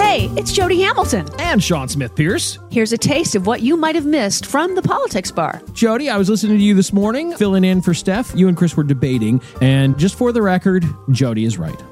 Hey, it's Jody Hamilton. And Sean Smith-Pierce. Here's a taste of what you might have missed from the Politics Bar. Jody, I was listening to you this morning, filling in for Steph. You and Chris were debating, and just for the record, Jody is right.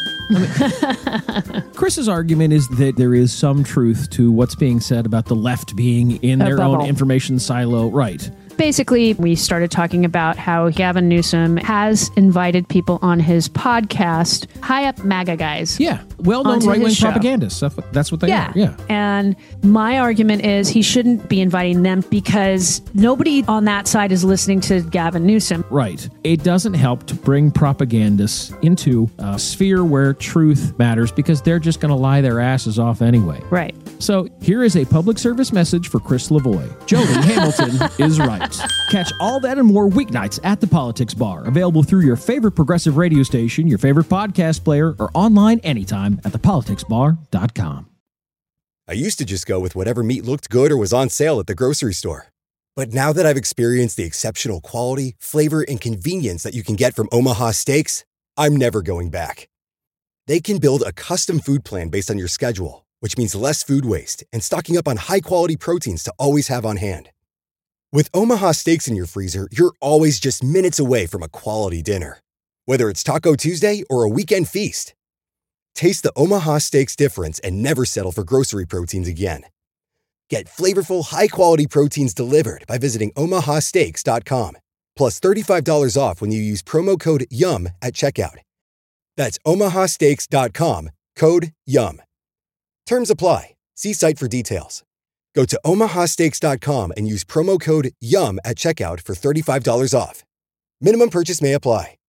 Chris's argument is that there is some truth to what's being said about the left being in their own information silo. Right. Basically, we started talking about how Gavin Newsom has invited people on his podcast, high-up MAGA guys. Yeah, well-known right-wing propagandists. That's what they are. Yeah. And my argument is he shouldn't be inviting them because nobody on that side is listening to Gavin Newsom. Right. It doesn't help to bring propagandists into a sphere where truth matters because they're just going to lie their asses off anyway. Right. So here is a public service message for Chris Lavoie. Jody Hamilton is right. Catch all that and more weeknights at the Politics Bar. Available through your favorite progressive radio station, your favorite podcast player, or online anytime at thepoliticsbar.com. I used to just go with whatever meat looked good or was on sale at the grocery store. But now that I've experienced the exceptional quality, flavor, and convenience that you can get from Omaha Steaks, I'm never going back. They can build a custom food plan based on your schedule, which means less food waste and stocking up on high-quality proteins to always have on hand. With Omaha Steaks in your freezer, you're always just minutes away from a quality dinner. Whether it's Taco Tuesday or a weekend feast. Taste the Omaha Steaks difference and never settle for grocery proteins again. Get flavorful, high-quality proteins delivered by visiting omahasteaks.com. Plus $35 off when you use promo code YUM at checkout. That's omahasteaks.com, code YUM. Terms apply. See site for details. Go to omahasteaks.com and use promo code YUM at checkout for $35 off. Minimum purchase may apply.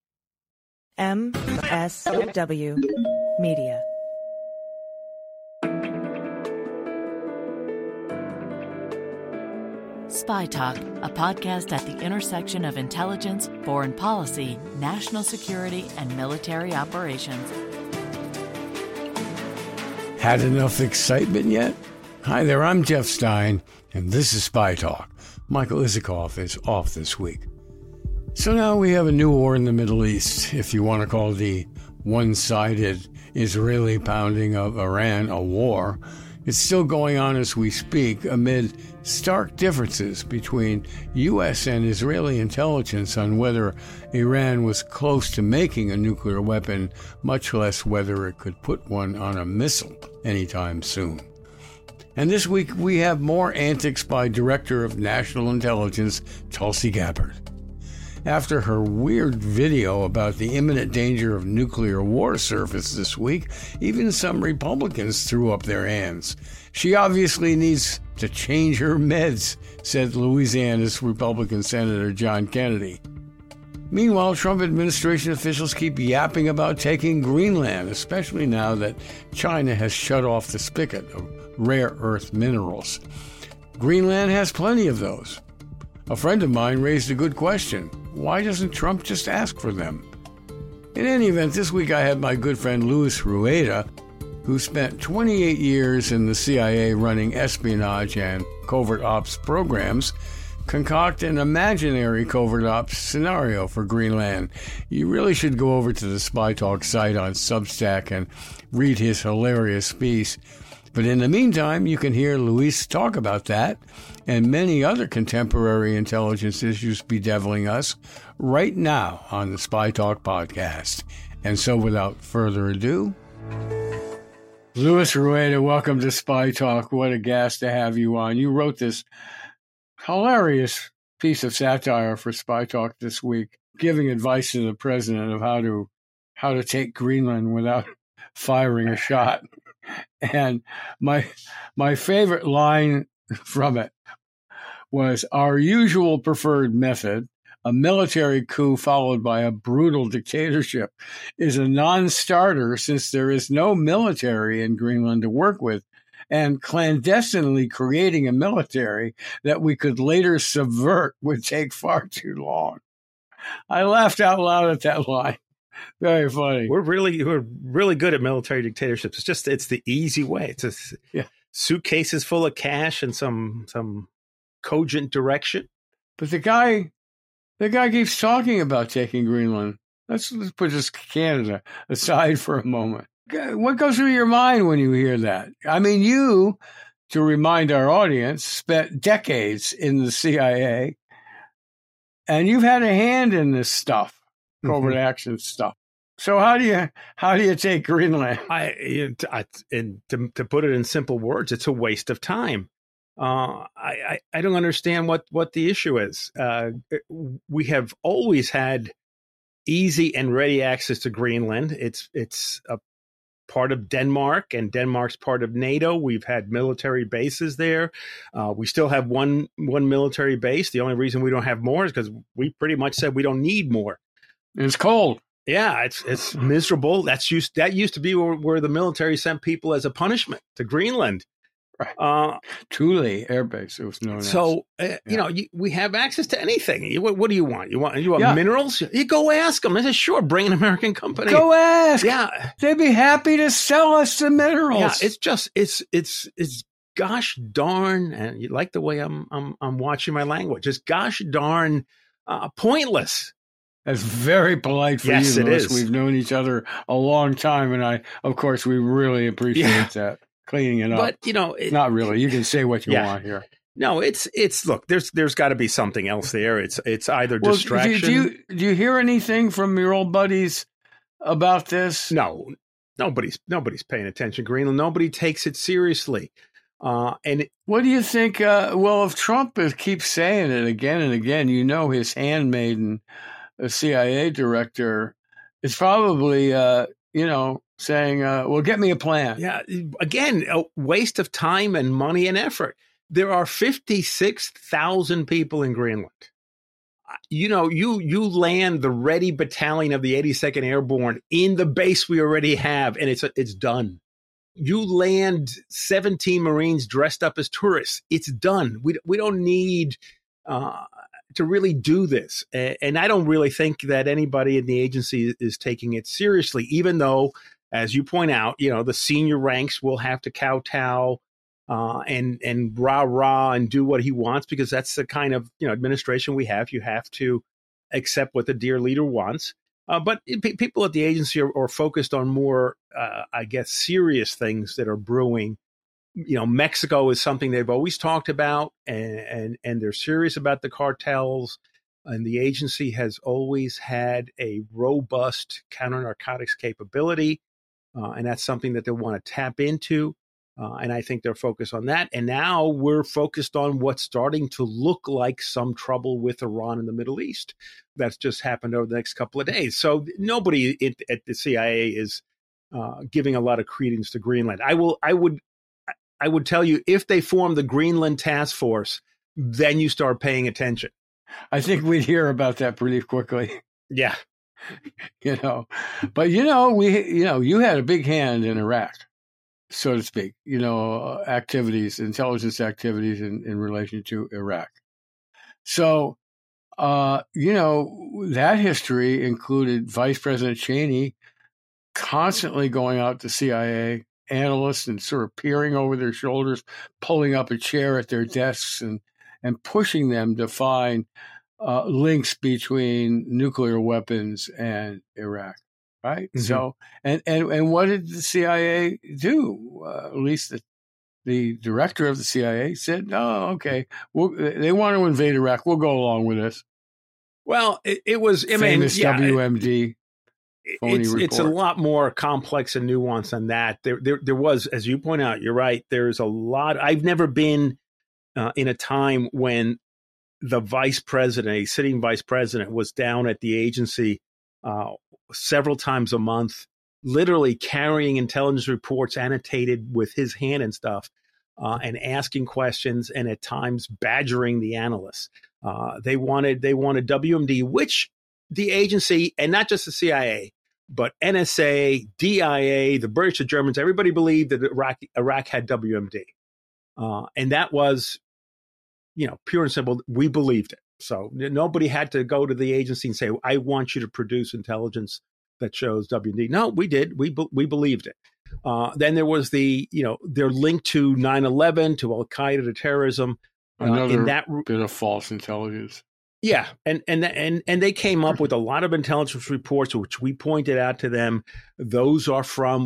MSW Media. Spy Talk, a podcast at the intersection of intelligence, foreign policy, national security, and military operations. Had enough excitement yet? Hi there, I'm Jeff Stein, and this is Spy Talk. Michael Isikoff is off this week. So now we have a new war in the Middle East, if you want to call the one-sided Israeli pounding of Iran a war. It's still going on as we speak amid stark differences between U.S. and Israeli intelligence on whether Iran was close to making a nuclear weapon, much less whether it could put one on a missile anytime soon. And this week, we have more antics by Director of National Intelligence, Tulsi Gabbard. After her weird video about the imminent danger of nuclear war surfaced this week, even some Republicans threw up their hands. She obviously needs to change her meds, said Louisiana's Republican Senator John Kennedy. Meanwhile, Trump administration officials keep yapping about taking Greenland, especially now that China has shut off the spigot of rare earth minerals. Greenland has plenty of those. A friend of mine raised a good question. Why doesn't Trump just ask for them? In any event, this week I had my good friend Luis Rueda, who spent 28 years in the CIA running espionage and covert ops programs, concoct an imaginary covert ops scenario for Greenland. You really should go over to the Spy Talk site on Substack and read his hilarious piece. But in the meantime, you can hear Luis talk about that and many other contemporary intelligence issues bedeviling us right now on the Spy Talk podcast. And so without further ado, Luis Rueda, welcome to Spy Talk. What a gas to have you on. You wrote this hilarious piece of satire for Spy Talk this week, giving advice to the president of how to take Greenland without firing a shot. And my favorite line from it was, our usual preferred method, a military coup followed by a brutal dictatorship, is a non-starter since there is no military in Greenland to work with, and clandestinely creating a military that we could later subvert would take far too long. I laughed out loud at that line. Very funny. We're really good at military dictatorships. It's the easy way. It's suitcases full of cash and some cogent direction. But the guy keeps talking about taking Greenland. Let's put just Canada aside for a moment. what goes through your mind when you hear that? I mean, you, to remind our audience, spent decades in the CIA, and you've had a hand in this stuff, covert action stuff. So how do you take Greenland? And to put it in simple words, it's a waste of time. I don't understand what the issue is. We have always had easy and ready access to Greenland. It's a part of Denmark, and Denmark's part of NATO. We've had military bases there. We still have one military base. The only reason we don't have more is because we pretty much said we don't need more. It's cold. Yeah, it's miserable. That used to be where the military sent people as a punishment to Greenland. Right. Thule Air Base, it was known as. So, we have access to anything. What do you want? You want minerals? You go ask them. They say, sure, bring an American company. Go ask. Yeah. They'd be happy to sell us the minerals. Yeah, it's gosh darn, and you like the way I'm watching my language. It's gosh darn pointless. That's very polite for you, Louis. It is. We've known each other a long time, and of course, we really appreciate that. Cleaning it up. But, not really. You can say what you want here. No, it's look, there's got to be something else there. It's either distraction. Do you hear anything from your old buddies about this? No, nobody's paying attention. Greenland, nobody takes it seriously. What do you think? If Trump keeps saying it again and again, his handmaiden, the CIA director, is probably, saying, well, get me a plan. Yeah. Again, a waste of time and money and effort. There are 56,000 people in Greenland. You land the ready battalion of the 82nd Airborne in the base we already have, and it's done. You land 17 Marines dressed up as tourists. It's done. We don't need to really do this. And I don't really think that anybody in the agency is taking it seriously, even though, as you point out, the senior ranks will have to kowtow and rah-rah and do what he wants, because that's the kind of administration we have. You have to accept what the dear leader wants. But people at the agency are focused on more, serious things that are brewing. Mexico is something they've always talked about, and they're serious about the cartels. And the agency has always had a robust counter-narcotics capability. And that's something that they want to tap into. And I think they're focused on that. And now we're focused on what's starting to look like some trouble with Iran in the Middle East. That's just happened over the next couple of days. So nobody at the CIA is giving a lot of credence to Greenland. I would tell you, if they form the Greenland Task Force, then you start paying attention. I think we'd hear about that pretty quickly. Yeah. But you had a big hand in Iraq, so to speak, intelligence activities in relation to Iraq. So, that history included Vice President Cheney constantly going out to CIA analysts and sort of peering over their shoulders, pulling up a chair at their desks and pushing them to find links between nuclear weapons and Iraq, right? Mm-hmm. So, and what did the CIA do? At least the director of the CIA said, "Oh, okay, they want to invade Iraq. We'll go along with this." Well, it was famous WMD. It's a lot more complex and nuanced than that. There was, as you point out, you're right. There's a lot. I've never been in a time when the vice president, a sitting vice president, was down at the agency several times a month, literally carrying intelligence reports annotated with his hand and stuff, and asking questions, and at times badgering the analysts. They wanted WMD, which the agency, and not just the CIA, but NSA, DIA, the British, the Germans, everybody believed that Iraq had WMD. And that was, pure and simple, we believed it. So nobody had to go to the agency and say, I want you to produce intelligence that shows WMD. No, we did. We believed it. Then there was their link to 9/11, to Al-Qaeda, to terrorism. Another bit of false intelligence. Yeah, and they came up with a lot of intelligence reports, which we pointed out to them. Those are from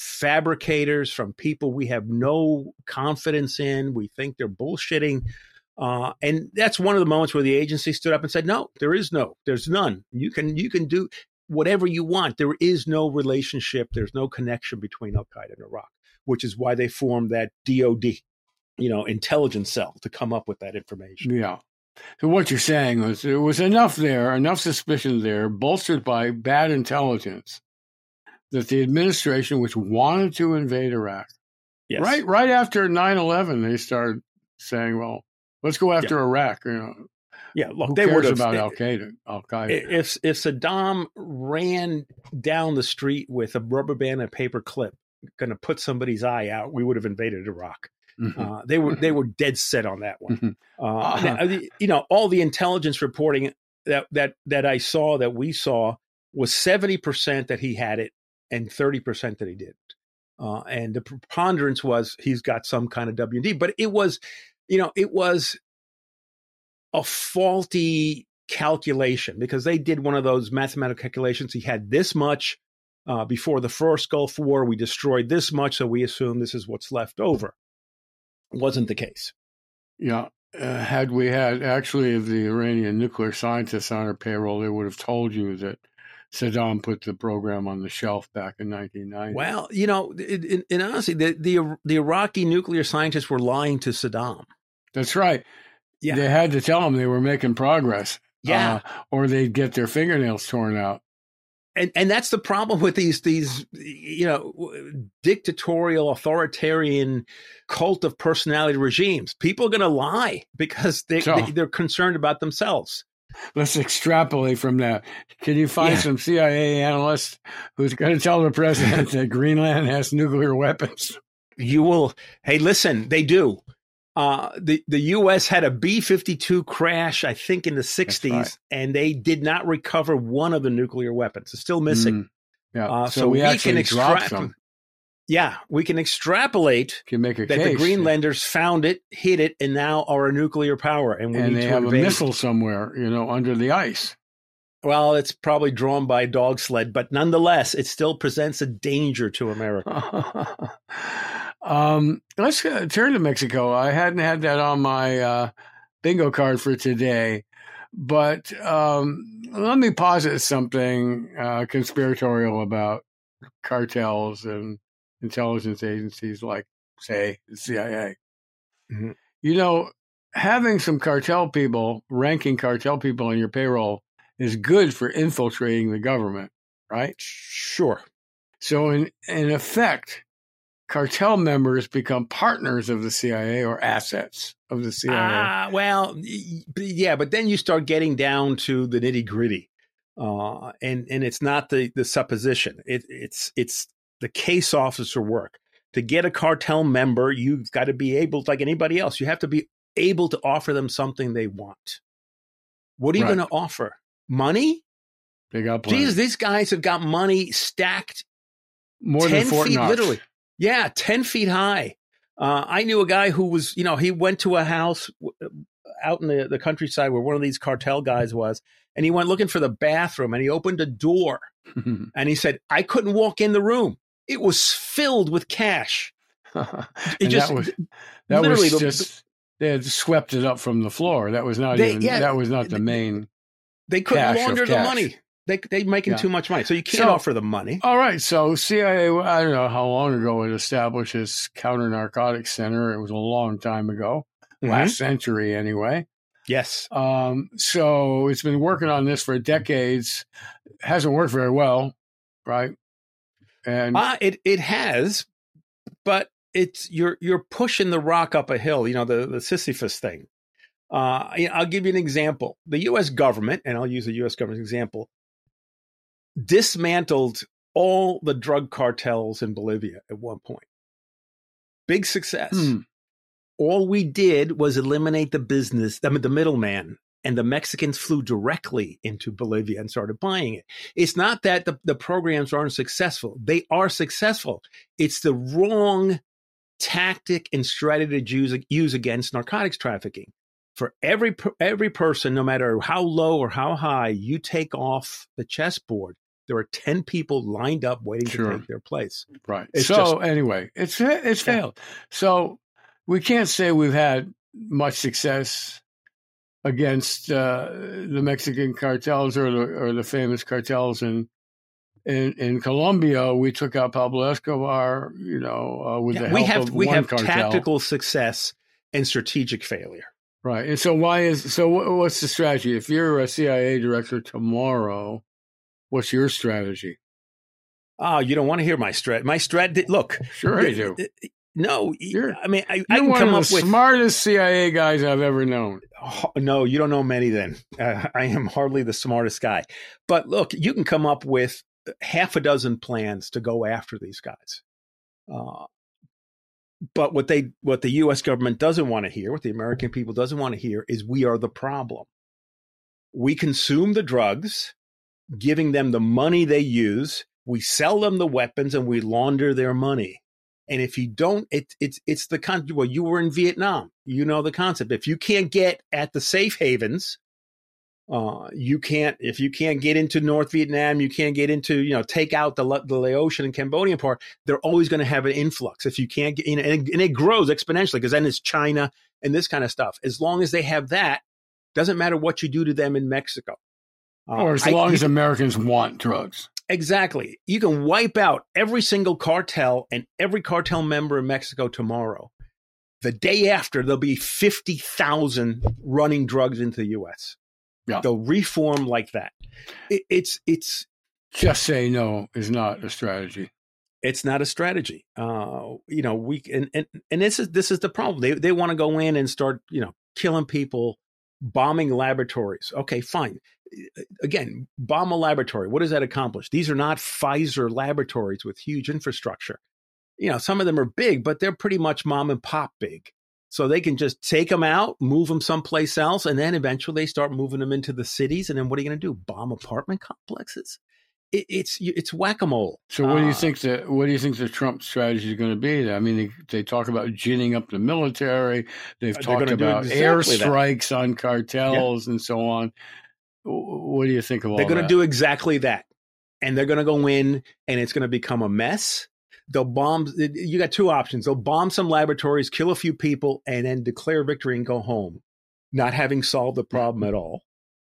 fabricators, from people we have no confidence in. We think they're bullshitting. And that's one of the moments where the agency stood up and said, no, there's none. You can do whatever you want. There is no relationship. There's no connection between Al-Qaeda and Iraq, which is why they formed that DOD, intelligence cell to come up with that information. Yeah. So what you're saying was there was enough suspicion there, bolstered by bad intelligence, that the administration, which wanted to invade Iraq, yes. right after 9/11, they started saying, well, let's go after Iraq. Yeah, look, who they cares would have about Al-Qaeda. If Saddam ran down the street with a rubber band and a paper clip, going to put somebody's eye out, we would have invaded Iraq. Mm-hmm. They were dead set on that one. All the intelligence reporting that I saw, that we saw, was 70% that he had it and 30% that he didn't. And the preponderance was he's got some kind of WD, but it was a faulty calculation, because they did one of those mathematical calculations. He had this much before the first Gulf War. We destroyed this much, so we assume this is what's left over. Wasn't the case. Yeah. Had we had actually the Iranian nuclear scientists on our payroll, they would have told you that Saddam put the program on the shelf back in 1990. Well, in honestly, the Iraqi nuclear scientists were lying to Saddam. That's right. Yeah. They had to tell them they were making progress. Yeah. Or they'd get their fingernails torn out. And that's the problem with these dictatorial, authoritarian, cult of personality regimes. People are going to lie because they're concerned about themselves. Let's extrapolate from that. Can you find some CIA analyst who's going to tell the president that Greenland has nuclear weapons? You will. Hey, listen, they do. The U.S. had a B-52 crash, I think, in the 60s, right, and they did not recover one of the nuclear weapons. It's still missing. Yeah. So we can extrapolate. Yeah, we can extrapolate that the Greenlanders found it, hid it, and now are a nuclear power. And they have a missile somewhere, under the ice. Well, it's probably drawn by a dog sled, but nonetheless, it still presents a danger to America. Let's turn to Mexico. I hadn't had that on my bingo card for today, but let me posit something conspiratorial about cartels and intelligence agencies like, say, the CIA. Mm-hmm. Having some ranking cartel people on your payroll is good for infiltrating the government, right? Sure. So in effect, cartel members become partners of the CIA or assets of the CIA. Well, yeah, but then you start getting down to the nitty gritty, and it's not the supposition. It's the case officer work. To get a cartel member, you've got to be able, like anybody else, you have to be able to offer them something they want. What are you going to offer? Money? They got plenty. Jesus, these guys have got money stacked more 10 than Fort feet, Knox. Literally. Yeah, 10 feet high. I knew a guy who was, he went to a house out in the countryside where one of these cartel guys was, and he went looking for the bathroom, and he opened a door, and he said, I couldn't walk in the room. It was filled with cash. They had swept it up from the floor. That was not the main. They couldn't launder the money. They're making too much money. So you can't offer them money. All right. So CIA, I don't know how long ago it established its counter-narcotics center. It was a long time ago, last century anyway. Yes. So it's been working on this for decades. Hasn't worked very well, right? And it has, but it's you're pushing the rock up a hill. The Sisyphus thing. I'll give you an example. The U.S. government, and I'll use the U.S. government example, dismantled all the drug cartels in Bolivia at one point. Big success. All we did was eliminate the middleman, and the Mexicans flew directly into Bolivia and started buying it. It's not that the programs aren't successful. They are successful. It's the wrong tactic and strategy to use against narcotics trafficking. For every person, no matter how low or how high you take off the chessboard, There are 10 people lined up waiting to take their place. Right. It's anyway, it's failed. So we can't say we've had much success against the Mexican cartels or the famous cartels in Colombia. We took out Pablo Escobar, with the help of one cartel. Tactical success and strategic failure. Right. And so what's the strategy? If you're a CIA director tomorrow, what's your strategy? Oh, you don't want to hear my strat. My strat. Look, sure I do. No, I mean, I can come up with smartest CIA guys I've ever known. Oh, no, you don't know many. Then I am hardly the smartest guy. But look, you can come up with half a dozen plans to go after these guys. But what the U.S. government doesn't want to hear, what the American people doesn't want to hear, is we are the problem. We consume the drugs, giving them the money they use. We sell them the weapons and we launder their money. And if you don't, it's the concept. Well, you were in Vietnam. You know the concept. If you can't get at the safe havens, if you can't get into North Vietnam, you can't get into, take out the Laotian and Cambodian part, they're always going to have an influx. If you can't get in, and it grows exponentially because then it's China and this kind of stuff. As long as they have that, doesn't matter what you do to them in Mexico. Or as long as Americans want drugs. Exactly. You can wipe out every single cartel and every cartel member in Mexico tomorrow. The day after, there'll be 50,000 running drugs into the U.S. Yeah. They'll reform like that. It's just say no is not a strategy. It's not a strategy. We and this is the problem. They want to go in and start, killing people, bombing laboratories. Okay, fine. Again, bomb a laboratory. What does that accomplish? These are not Pfizer laboratories with huge infrastructure. Some of them are big, but they're pretty much mom and pop big. So they can just take them out, move them someplace else, and then eventually they start moving them into the cities. And then what are you going to do? Bomb apartment complexes? It's whack-a-mole. So what do you think the Trump strategy is going to be? I mean, they talk about ginning up the military. They've talked about airstrikes on cartels and so on. What do you think of all that? They're going to do exactly that. And they're going to go in and it's going to become a mess. They'll bomb. You got two options. They'll bomb some laboratories, kill a few people, and then declare victory and go home, not having solved the problem at all.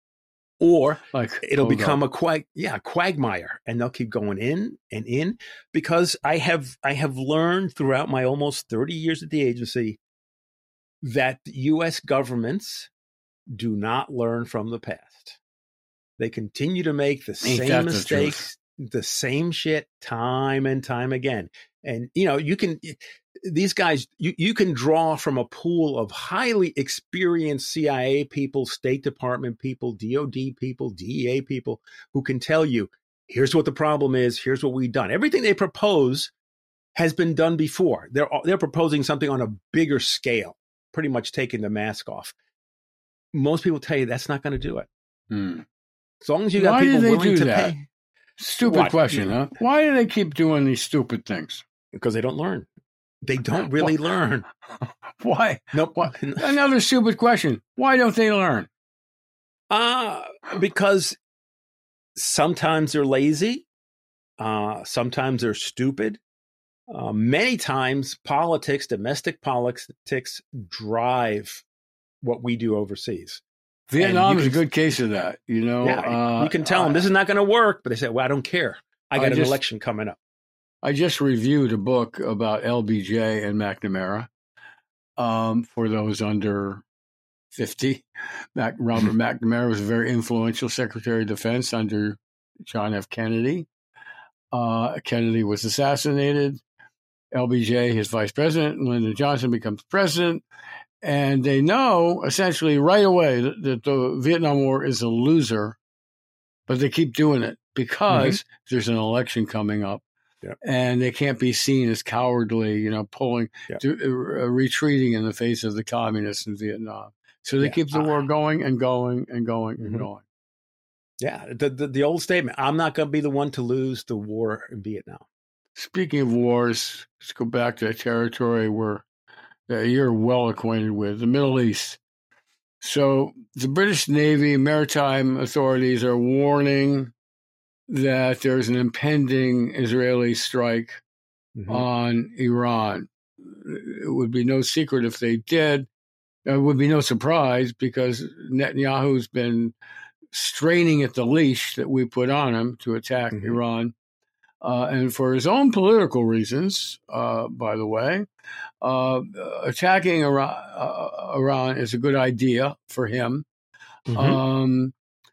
Or it'll become a quagmire, and they'll keep going in and in. Because I have learned throughout my almost 30 years at the agency that U.S. governments do not learn from the past. They continue to make the same mistakes, the same shit time and time again. And, these guys, you can draw from a pool of highly experienced CIA people, State Department people, DOD people, DEA people who can tell you, here's what the problem is. Here's what we've done. Everything they propose has been done before. They're proposing something on a bigger scale, pretty much taking the mask off. Most people tell you that's not going to do it. As long as you got people willing to pay. Stupid question, huh? Why do they keep doing these stupid things? Because they don't learn. They don't really learn. Why? Nope. Another stupid question. Why don't they learn? Because sometimes they're lazy. Sometimes they're stupid. Many times domestic politics drive what we do overseas. Vietnam is a good case of that. You can tell them this is not going to work, but they say, well, I don't care. I got an election coming up. I just reviewed a book about LBJ and McNamara for those under 50. Robert McNamara was a very influential Secretary of Defense under John F. Kennedy. Kennedy was assassinated. LBJ, his vice president, Lyndon Johnson becomes president. And they know essentially right away that the Vietnam War is a loser, but they keep doing it because there's an election coming up. Yep. And they can't be seen as cowardly, retreating in the face of the communists in Vietnam. So they keep the war going and going and going and going. Yeah, the old statement, I'm not going to be the one to lose the war in Vietnam. Speaking of wars, let's go back to a territory where you're well acquainted with, the Middle East. So the British Navy, maritime authorities are warning that there's an impending Israeli strike on Iran. It would be no secret if they did. It would be no surprise because Netanyahu's been straining at the leash that we put on him to attack Iran. And for his own political reasons, by the way, attacking Iran is a good idea for him. Trump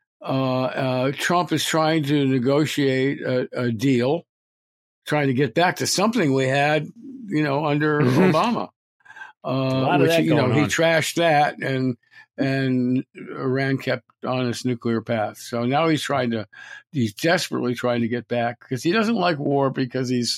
is trying to negotiate a deal, trying to get back to something we had, under Obama. Which, he trashed that, and Iran kept on its nuclear path. So now he's desperately trying to get back because he doesn't like war because he's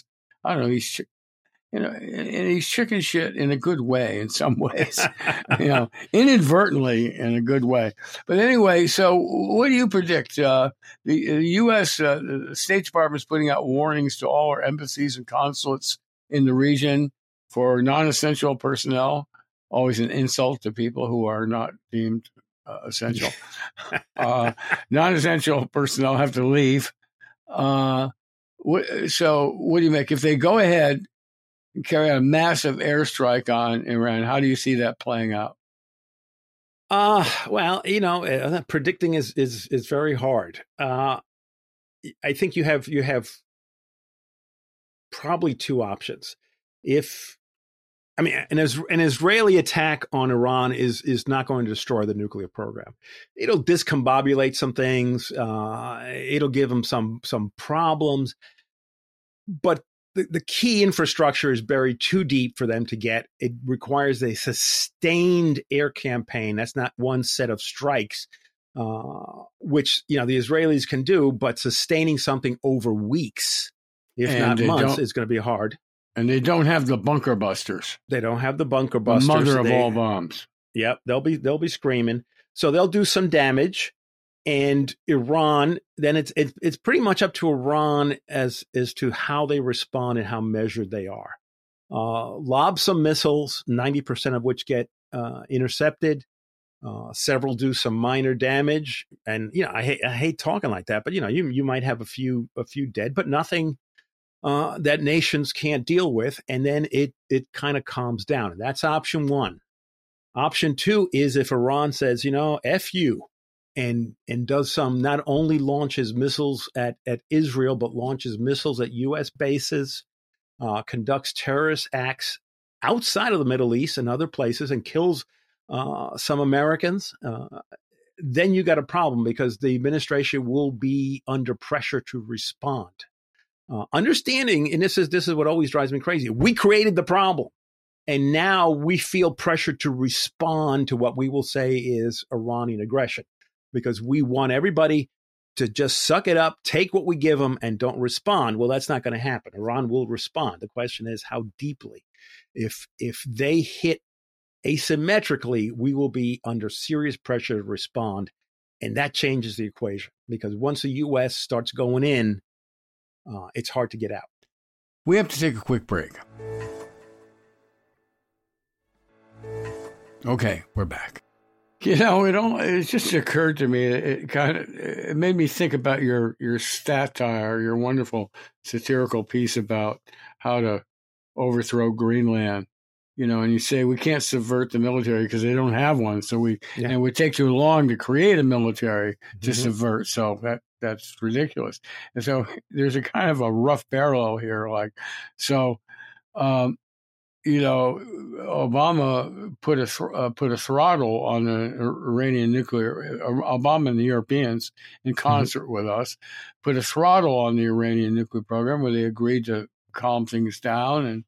chicken shit in a good way in some ways, inadvertently in a good way. But anyway, so what do you predict? The U.S. State Department is putting out warnings to all our embassies and consulates in the region for non-essential personnel. Always an insult to people who are not deemed essential. Non-essential personnel have to leave. So what do you make? If they go ahead and carry out a massive airstrike on Iran, how do you see that playing out? Well, predicting is very hard. I think you have probably two options. An Israeli attack on Iran is not going to destroy the nuclear program. It'll discombobulate some things. It'll give them some problems. But the key infrastructure is buried too deep for them to get. It requires a sustained air campaign. That's not one set of strikes, which the Israelis can do. But sustaining something over weeks, if not months, is going to be hard. And they don't have the bunker busters. They don't have the bunker busters. The mother of all bombs. Yep, they'll be screaming. So they'll do some damage, and Iran. Then it's pretty much up to Iran as to how they respond and how measured they are. Lob some missiles, 90% of which get intercepted. Several do some minor damage, and I hate talking like that, but you might have a few dead, but nothing that nations can't deal with, and then it kind of calms down. And that's option one. Option two is if Iran says, F you, and does some, not only launches missiles at Israel, but launches missiles at U.S. bases, conducts terrorist acts outside of the Middle East and other places, and kills some Americans, then you got a problem because the administration will be under pressure to respond. Understanding, and this is what always drives me crazy. We created the problem, and now we feel pressure to respond to what we will say is Iranian aggression, because we want everybody to just suck it up, take what we give them, and don't respond. Well, that's not going to happen. Iran will respond. The question is how deeply. If they hit asymmetrically, we will be under serious pressure to respond, and that changes the equation, because once the U.S. starts going in, it's hard to get out. We have to take a quick break. Okay, we're back. It just occurred to me. It made me think about your satire, your wonderful satirical piece about how to overthrow Greenland. And you say we can't subvert the military because they don't have one. So and it would take too long to create a military to subvert. So that's ridiculous. And so there's a kind of a rough parallel here. Obama put a throttle on the Iranian nuclear. Obama and the Europeans, in concert with us, put a throttle on the Iranian nuclear program, where they agreed to calm things down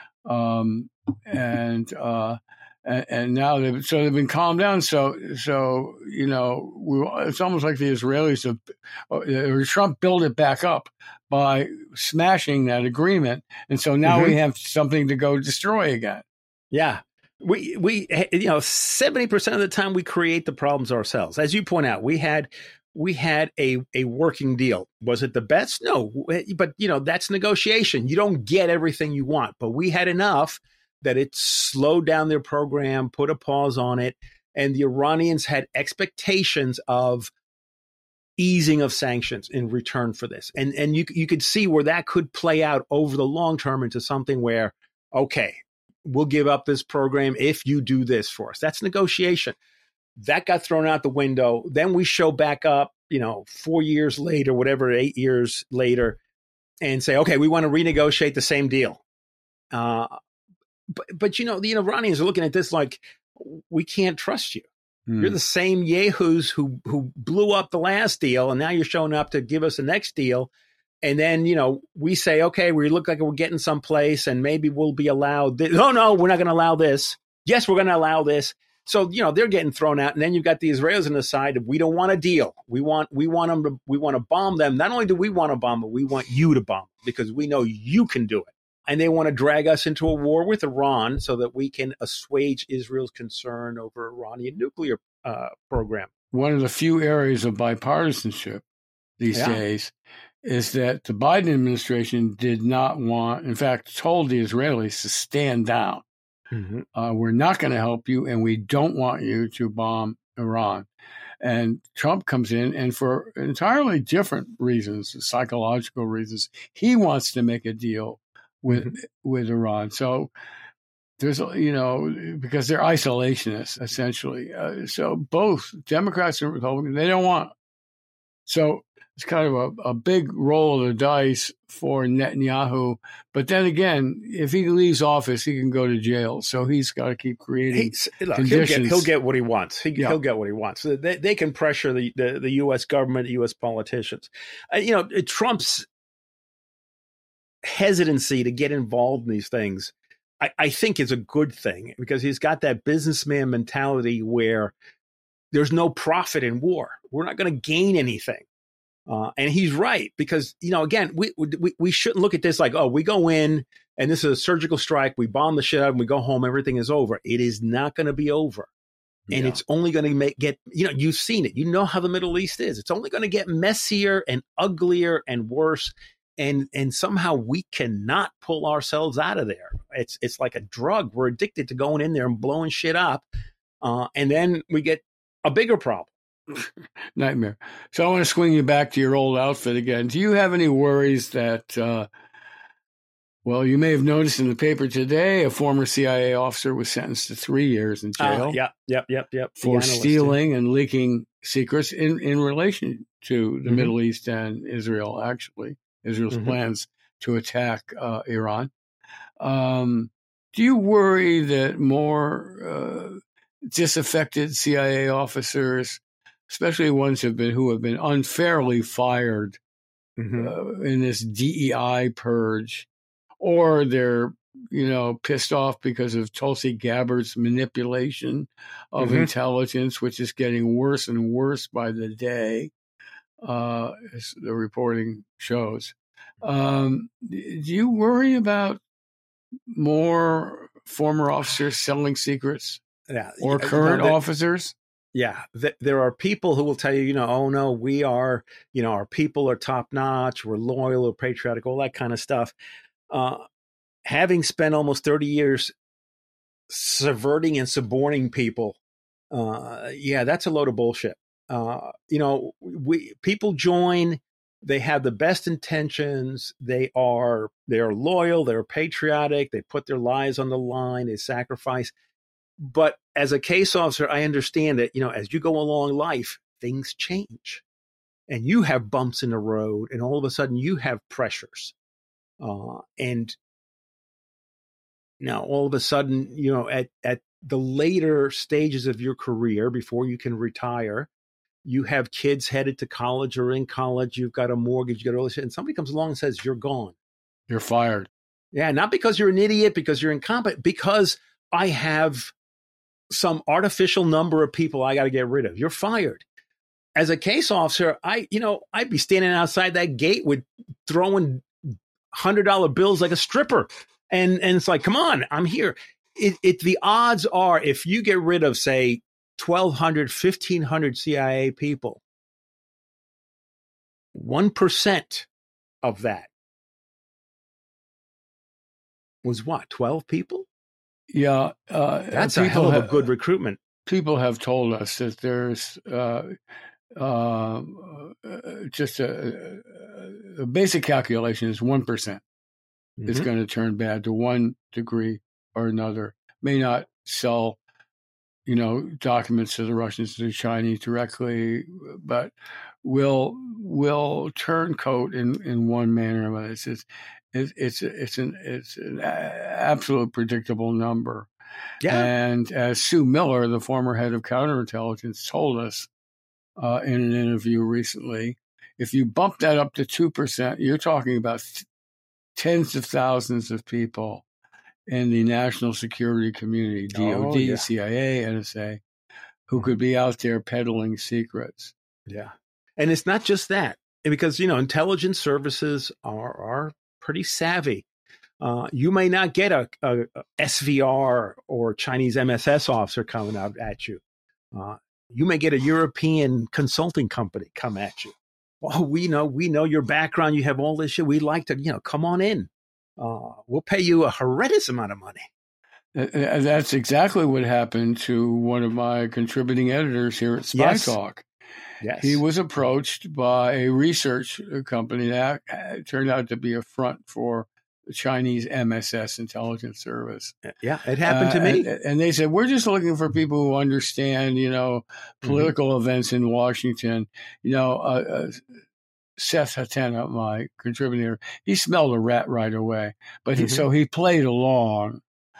and now they've been calmed down. So it's almost like the Israelis Trump built it back up by smashing that agreement, and so now we have something to go destroy again. Yeah, we 70% of the time we create the problems ourselves. As you point out, we had a working deal. Was it the best? No, but that's negotiation. You don't get everything you want, but we had enough that it slowed down their program, put a pause on it, and the Iranians had expectations of easing of sanctions in return for this. And you could see where that could play out over the long term into something where, okay, we'll give up this program if you do this for us. That's negotiation. That got thrown out the window. Then we show back up, 4 years later, whatever, 8 years later, and say, okay, we want to renegotiate the same deal. But the Iranians are looking at this like, we can't trust you. You're the same yahoos who blew up the last deal, and now you're showing up to give us the next deal. And then, we say, okay, we look like we're getting someplace, and maybe we'll be allowed this. Oh, no, we're not going to allow this. Yes, we're going to allow this. So, they're getting thrown out. And then you've got the Israelis on the side of, we don't want a deal. We want to bomb them. Not only do we want to bomb them, we want you to bomb them because we know you can do it. And they want to drag us into a war with Iran so that we can assuage Israel's concern over Iranian nuclear program. One of the few areas of bipartisanship these days is that the Biden administration did not want, in fact, told the Israelis to stand down. Mm-hmm. We're not going to help you, and we don't want you to bomb Iran. And Trump comes in, and for entirely different reasons, psychological reasons, he wants to make a deal with Iran. So there's, because they're isolationists, essentially. So both Democrats and Republicans, they don't want. So it's kind of a big roll of the dice for Netanyahu. But then again, if he leaves office, he can go to jail. So he's got to keep creating conditions. He'll get what he wants. He'll get what he wants. They can pressure the U.S. government, the U.S. politicians. Trump's hesitancy to get involved in these things, I think is a good thing because he's got that businessman mentality where there's no profit in war. We're not going to gain anything. And he's right because, again, we shouldn't look at this like, oh, we go in and this is a surgical strike. We bomb the shit out and we go home. Everything is over. It is not going to be over. And it's only going to get, you've seen it. You know how the Middle East is. It's only going to get messier and uglier and worse. And somehow we cannot pull ourselves out of there. It's like a drug. We're addicted to going in there and blowing shit up. And then we get a bigger problem. Nightmare. So I want to swing you back to your old outfit again. Do you have any worries that, you may have noticed in the paper today, a former CIA officer was sentenced to 3 years in jail. Yep. For stealing and leaking secrets in relation to the Middle East and Israel, actually. Israel's plans to attack Iran. Do you worry that more disaffected CIA officers, especially ones who have been unfairly fired in this DEI purge, or they're pissed off because of Tulsi Gabbard's manipulation of intelligence, which is getting worse and worse by the day? As the reporting shows. Do you worry about more former officers selling secrets or current officers? Yeah, there are people who will tell you, oh no, we are, our people are top notch, we're loyal, we're patriotic, all that kind of stuff. Having spent almost 30 years subverting and suborning people, that's a load of bullshit. People join, they have the best intentions, they are loyal, they're patriotic, they put their lives on the line, they sacrifice. But as a case officer, I understand that, as you go along life, things change and you have bumps in the road and all of a sudden you have pressures. And now all of a sudden, at the later stages of your career before you can retire, you have kids headed to college or in college, you've got a mortgage, you got all this shit, and somebody comes along and says, you're gone. You're fired. Yeah, not because you're an idiot, because you're incompetent, because I have some artificial number of people I got to get rid of. You're fired. As a case officer, I'd be standing outside that gate with throwing $100 bills like a stripper. And it's like, come on, I'm here. The odds are if you get rid of, say, 1,200, 1,500 CIA people, 1% of that was what, 12 people? Yeah. That's a hell of a good recruitment. People have told us that there's just a basic calculation is 1% is going to turn bad to one degree or another. May not sell, documents to the Russians, to the Chinese directly, but will turncoat in one manner or another. It's an absolute predictable number. Yeah. And as Sue Miller, the former head of counterintelligence, told us in an interview recently, if you bump that up to 2%, you're talking about tens of thousands of people in the national security community, DOD, CIA, NSA, who could be out there peddling secrets. Yeah. And it's not just that, because, intelligence services are pretty savvy. You may not get a SVR or Chinese MSS officer coming out at you. You may get a European consulting company come at you. Oh, we know your background. You have all this shit. We'd like to, come on in. We'll pay you a horrendous amount of money. That's exactly what happened to one of my contributing editors here at Spy Talk. Yes. He was approached by a research company that turned out to be a front for the Chinese MSS intelligence service. Yeah, it happened to me. And they said, we're just looking for people who understand, political events in Washington. Seth Hatena, my contributor, he smelled a rat right away. But so he played along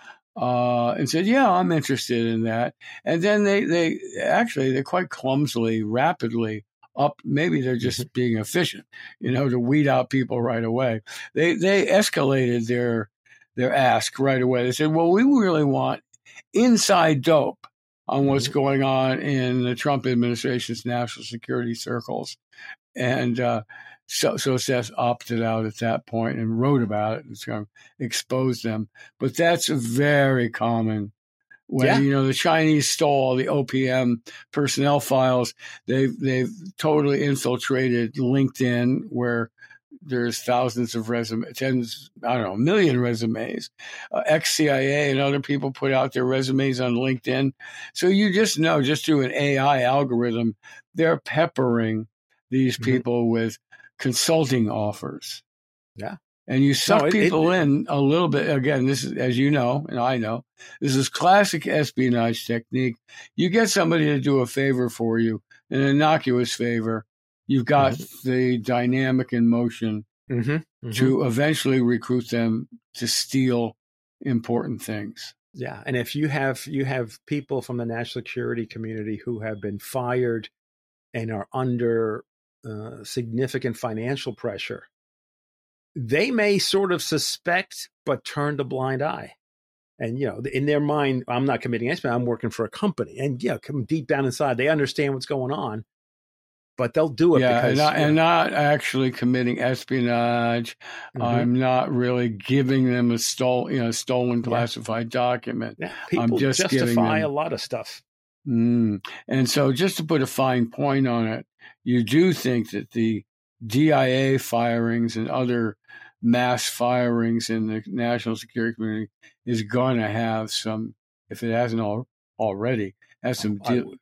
and said, yeah, I'm interested in that. And then they quite clumsily, rapidly maybe they're just being efficient, to weed out people right away. They escalated their ask right away. They said, well, we really want inside dope on what's going on in the Trump administration's national security circles. And so Seth opted out at that point and wrote about it and sort of exposed them. But that's very common. When the Chinese stole all the OPM personnel files, they've totally infiltrated LinkedIn, where there's thousands of resumes, a million resumes. Ex-CIA and other people put out their resumes on LinkedIn. So you just know, just through an AI algorithm, they're peppering these people with consulting offers. Yeah. And you suck people in a little bit. Again, this is, as you know, and I know, this is classic espionage technique. You get somebody to do a favor for you, an innocuous favor. You've got the dynamic in motion to eventually recruit them to steal important things. Yeah. And if you have people from the national security community who have been fired and are under significant financial pressure, they may sort of suspect, but turn a blind eye. And, in their mind, I'm not committing espionage, I'm working for a company. And, deep down inside, they understand what's going on, but they'll do it because... and not actually committing espionage. I'm not really giving them a stolen classified document. Yeah, people I'm just justify a lot of stuff. And so just to put a fine point on it, you do think that the DIA firings and other mass firings in the national security community is going to have some, if it hasn't already, has some.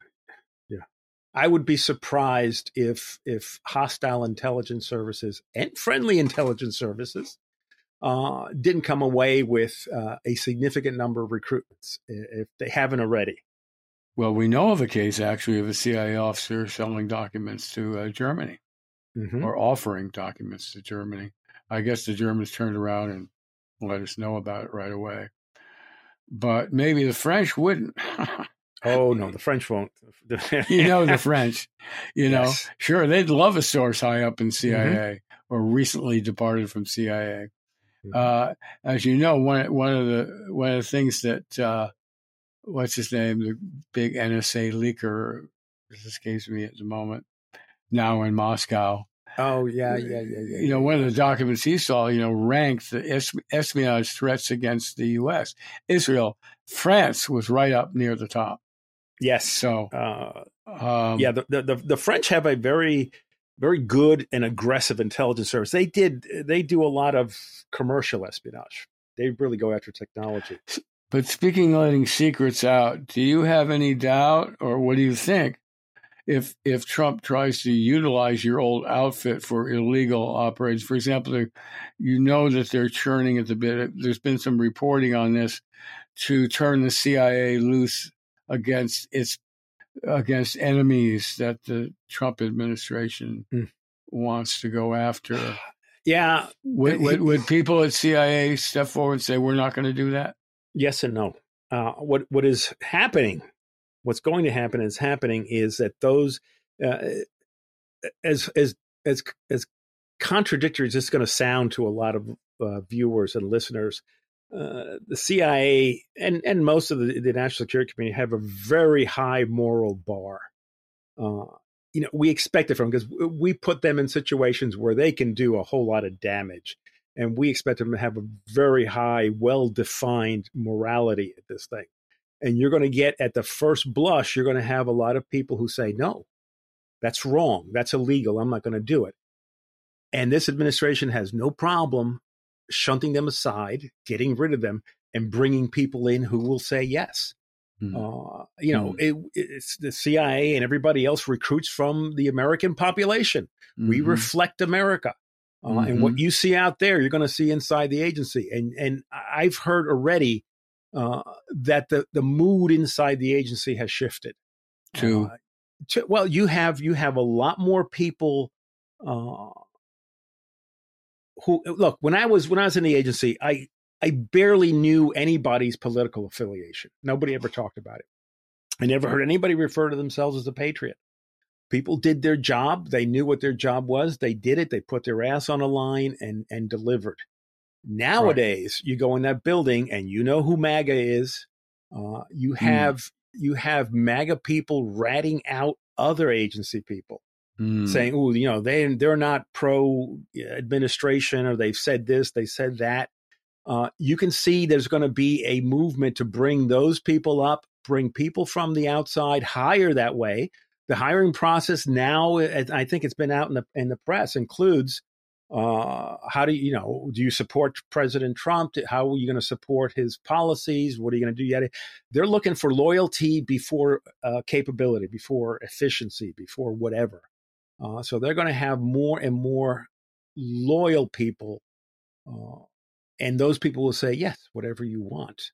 I would be surprised if hostile intelligence services and friendly intelligence services didn't come away with a significant number of recruitments, if they haven't already. Well, we know of a case, actually, of a CIA officer selling documents to Germany or offering documents to Germany. I guess the Germans turned around and let us know about it right away. But maybe the French wouldn't. Oh, no, the French won't. The French, sure, they'd love a source high up in CIA or recently departed from CIA. As you know, one of the things that, what's his name, the big NSA leaker, this escapes me at the moment, now in Moscow. Oh, yeah. One of the documents he saw, ranked the espionage threats against the U.S. Israel, France was right up near the top. Yes. So, the French have a very, very good and aggressive intelligence service. They do a lot of commercial espionage. They really go after technology. But speaking of letting secrets out, do you have any doubt, or what do you think, if Trump tries to utilize your old outfit for illegal operations. For example, you know that they're churning at the bit. There's been some reporting on this to turn the CIA loose against enemies that the Trump administration wants to go after. Yeah. Would people at CIA step forward and say, we're not going to do that? Yes and no. What is happening, what's going to happen is that those, as contradictory as it's going to sound to a lot of viewers and listeners, the CIA and most of the national security community have a very high moral bar. We expect it from them because we put them in situations where they can do a whole lot of damage. And we expect them to have a very high, well-defined morality at this thing. And you're going to get, at the first blush, you're going to have a lot of people who say, no, that's wrong. That's illegal. I'm not going to do it. And this administration has no problem shunting them aside, getting rid of them, and bringing people in who will say yes. It's the CIA and everybody else recruits from the American population. We reflect America. And what you see out there, you're going to see inside the agency. And I've heard already that the mood inside the agency has shifted. Well, you have a lot more people who look. When I was in the agency, I barely knew anybody's political affiliation. Nobody ever talked about it. I never heard anybody refer to themselves as a patriot. People did their job. They knew what their job was. They did it. They put their ass on a line and delivered. Nowadays, you go in that building and you know who MAGA is. You have MAGA people ratting out other agency people, saying, "Oh, they're not pro administration, or they've said this, they said that." You can see there's going to be a movement to bring those people up, bring people from the outside, hire that way. The hiring process now, I think it's been out in the press, includes how do you support President Trump? How are you going to support his policies? What are you going to do? They're looking for loyalty before capability, before efficiency, before whatever. So they're going to have more and more loyal people, and those people will say, yes, whatever you want.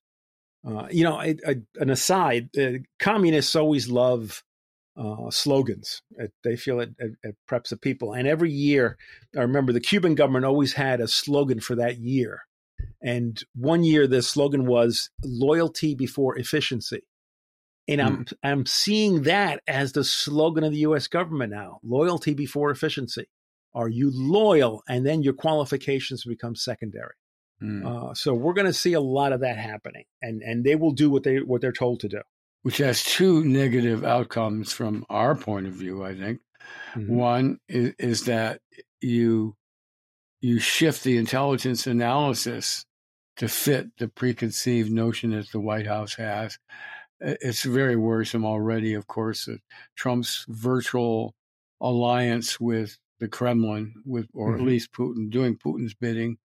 An aside, communists always love slogans. They feel it preps the people. And every year, I remember the Cuban government always had a slogan for that year. And one year, the slogan was loyalty before efficiency. And I'm seeing that as the slogan of the U.S. government now, loyalty before efficiency. Are you loyal? And then your qualifications become secondary. So we're going to see a lot of that happening, and they will do what they're told to do. Which has two negative outcomes from our point of view, I think. One is that you shift the intelligence analysis to fit the preconceived notion that the White House has. It's very worrisome already, of course, that Trump's virtual alliance with the Kremlin, or at least Putin, doing Putin's bidding,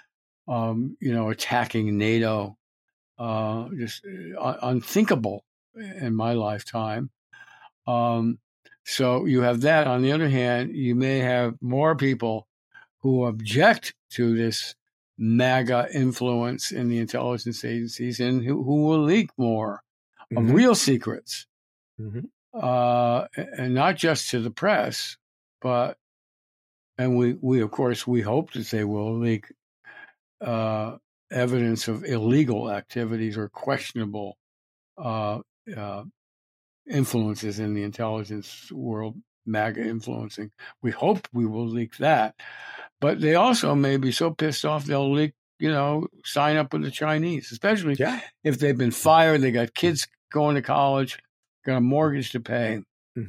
attacking NATO, just unthinkable in my lifetime. So you have that. On the other hand, you may have more people who object to this MAGA influence in the intelligence agencies and who will leak more of real secrets, and not just to the press, and we of course, we hope that they will leak evidence of illegal activities or questionable influences in the intelligence world, MAGA influencing. We hope we will leak that. But they also may be so pissed off they'll leak, sign up with the Chinese, especially if they've been fired, they got kids going to college, got a mortgage to pay.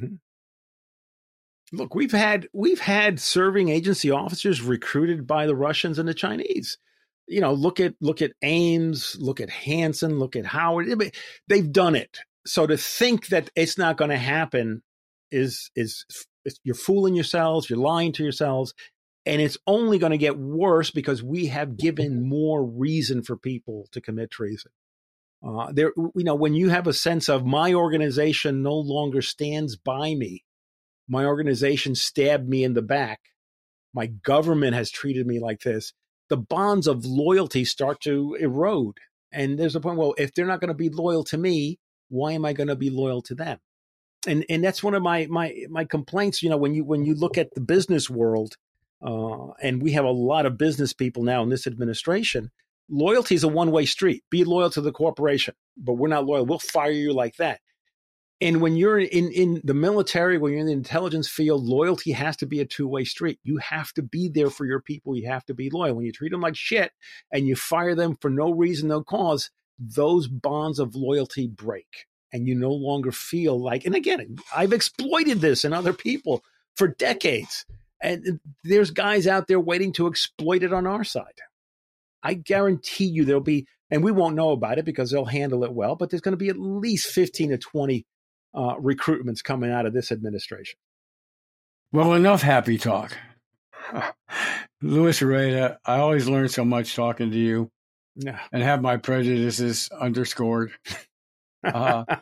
Look, we've had serving agency officers recruited by the Russians and the Chinese. Look at Ames, look at Hansen, look at Howard. They've done it. So to think that it's not going to happen is you're fooling yourselves, you're lying to yourselves, and it's only going to get worse because we have given more reason for people to commit treason. When you have a sense of my organization no longer stands by me, My organization stabbed me in the back. My government has treated me like this. The bonds of loyalty start to erode. And there's a point, well, if they're not going to be loyal to me, why am I going to be loyal to them? And that's one of my complaints. You know, when you look at the business world, and we have a lot of business people now in this administration, loyalty is a one-way street. Be loyal to the corporation, but we're not loyal. We'll fire you like that. And when you're in the military, when you're in the intelligence field, loyalty has to be a two-way street. You have to be there for your people. You have to be loyal. When you treat them like shit and you fire them for no reason, no cause, those bonds of loyalty break. And you no longer feel like, and again, I've exploited this in other people for decades. And there's guys out there waiting to exploit it on our side. I guarantee you there'll be, and we won't know about it because they'll handle it well, but there's going to be at least 15 to 20 recruitments coming out of this administration. Well, enough happy talk. Louis Areta, I always learn so much talking to you and have my prejudices underscored. Not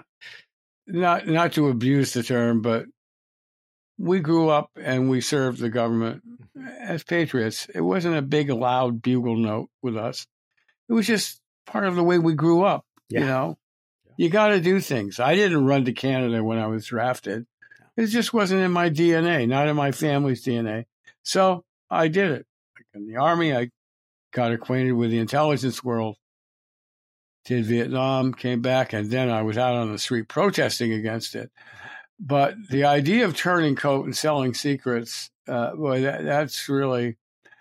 to abuse the term, but we grew up and we served the government as patriots. It wasn't a big, loud bugle note with us. It was just part of the way we grew up. You know, you got to do things. I didn't run to Canada when I was drafted. It just wasn't in my DNA, not in my family's DNA. So I did it. In the Army, I got acquainted with the intelligence world, did Vietnam, came back, and then I was out on the street protesting against it. But the idea of turning coat and selling secrets, boy, that's really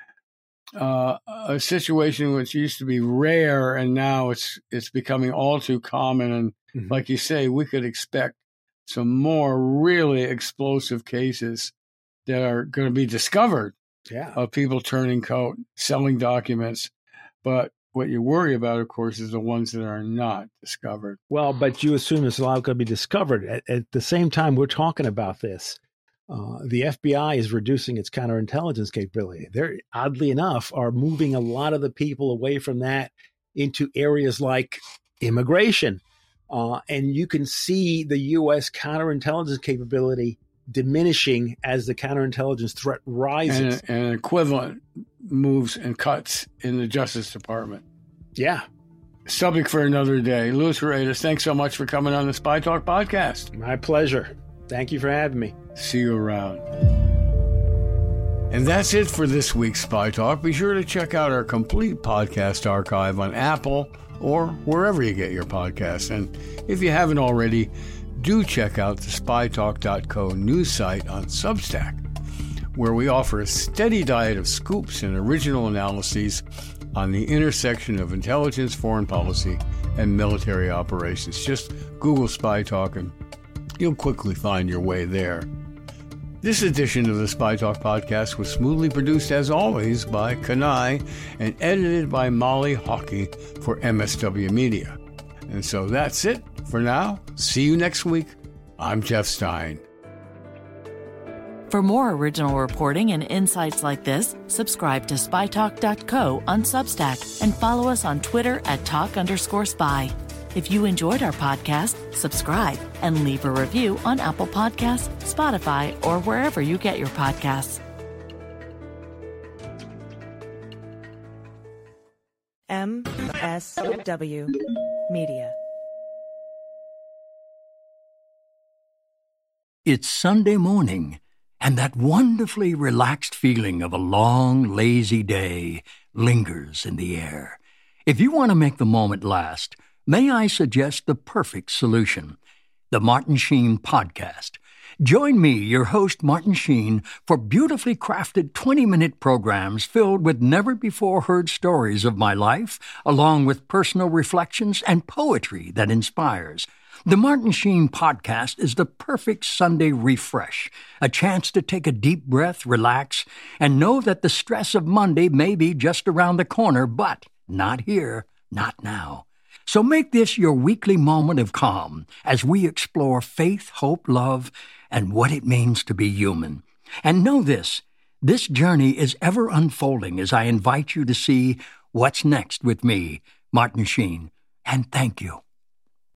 a situation which used to be rare, and now it's becoming all too common. And like you say, we could expect some more really explosive cases that are going to be discovered of people turning coat, selling documents. But what you worry about, of course, is the ones that are not discovered. Well, but you assume there's a lot going to be discovered. At the same time we're talking about this, the FBI is reducing its counterintelligence capability. They're, oddly enough, are moving a lot of the people away from that into areas like immigration. And you can see the U.S. counterintelligence capability diminishing as the counterintelligence threat rises. And equivalent moves and cuts in the Justice Department. Yeah. Subject for another day. Louis Areta, thanks so much for coming on the Spy Talk podcast. My pleasure. Thank you for having me. See you around. And that's it for this week's Spy Talk. Be sure to check out our complete podcast archive on Apple or wherever you get your podcasts. And if you haven't already, do check out the spytalk.co news site on Substack, where we offer a steady diet of scoops and original analyses on the intersection of intelligence, foreign policy, and military operations. Just Google Spy Talk and you'll quickly find your way there. This edition of the Spy Talk podcast was smoothly produced, as always, by Kanai and edited by Molly Hockey for MSW Media. And so that's it for now. See you next week. I'm Jeff Stein. For more original reporting and insights like this, subscribe to spytalk.co on Substack and follow us on Twitter at @talk_spy. If you enjoyed our podcast, subscribe and leave a review on Apple Podcasts, Spotify, or wherever you get your podcasts. MSW Media. It's Sunday morning, and that wonderfully relaxed feeling of a long, lazy day lingers in the air. If you want to make the moment last, may I suggest the perfect solution, the Martin Sheen Podcast. Join me, your host, Martin Sheen, for beautifully crafted 20-minute programs filled with never-before-heard stories of my life, along with personal reflections and poetry that inspires. The Martin Sheen Podcast is the perfect Sunday refresh, a chance to take a deep breath, relax, and know that the stress of Monday may be just around the corner, but not here, not now. So make this your weekly moment of calm as we explore faith, hope, love, and what it means to be human. And know this journey is ever unfolding as I invite you to see what's next with me, Martin Sheen. And thank you.